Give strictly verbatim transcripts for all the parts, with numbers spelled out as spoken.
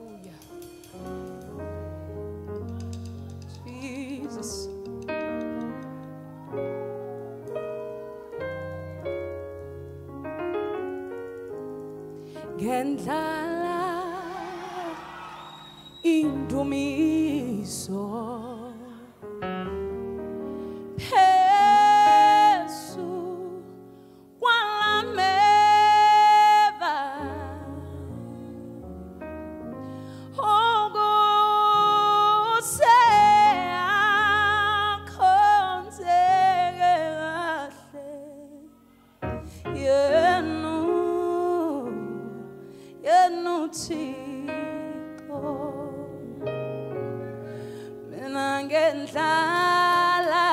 Jesus. Ngendlala indumiso phezu kwalameva okuse akhonzeke kahle yenu yenu Thixo mina ngendlala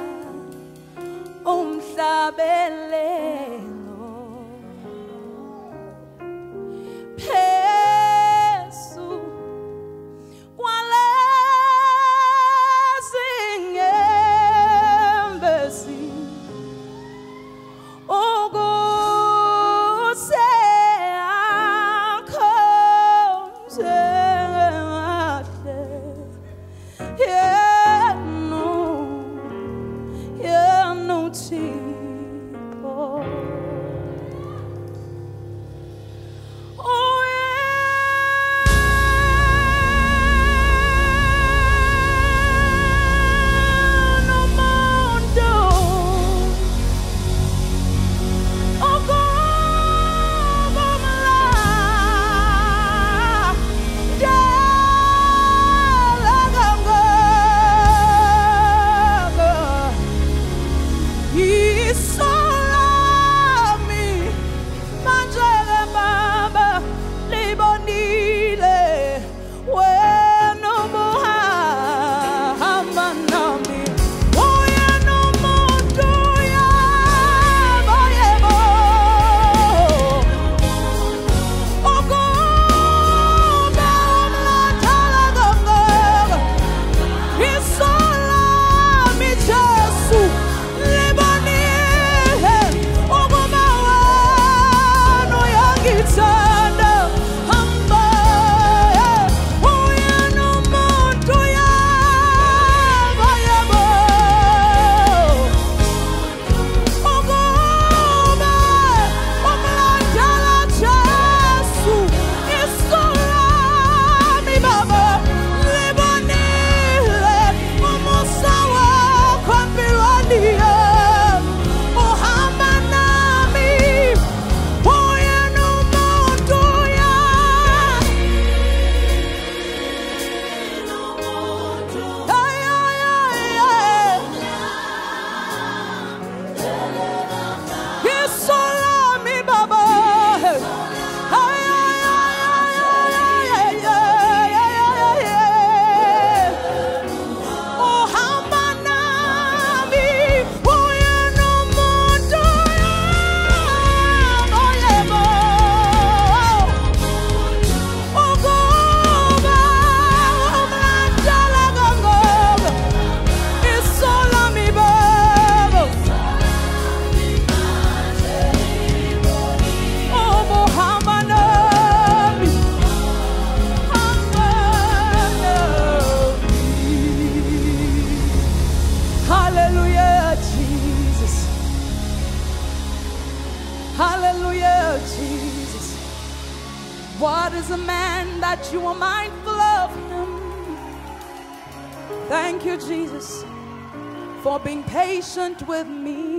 umhlabelelo phezu kwalezinyembezi okuse akhonzeke yenu yenu Thixo. Oh yenu mundo okuvumela dala kangaka isolami manje baba libonile wena muhamba nami uyena umuntu yebo yebo ukuba umlandala kangaka isolami Jesu libonile ukuba wena uyangithanda hamba uyena umuntu yebo yebo ukuba umlandala Jesu isolami baba libonile umusa wakho empilweni yami uhamba nami uyena umuntu isolami baba uhamba nami uyena umuntu yebo yebo ukuba umlandala kangaka isolami baba ubuhamba nami hamba nami. Hallelujah Jesus, hallelujah Jesus. What is a man that you are mindful of him? Thank you Jesus for being patient with me.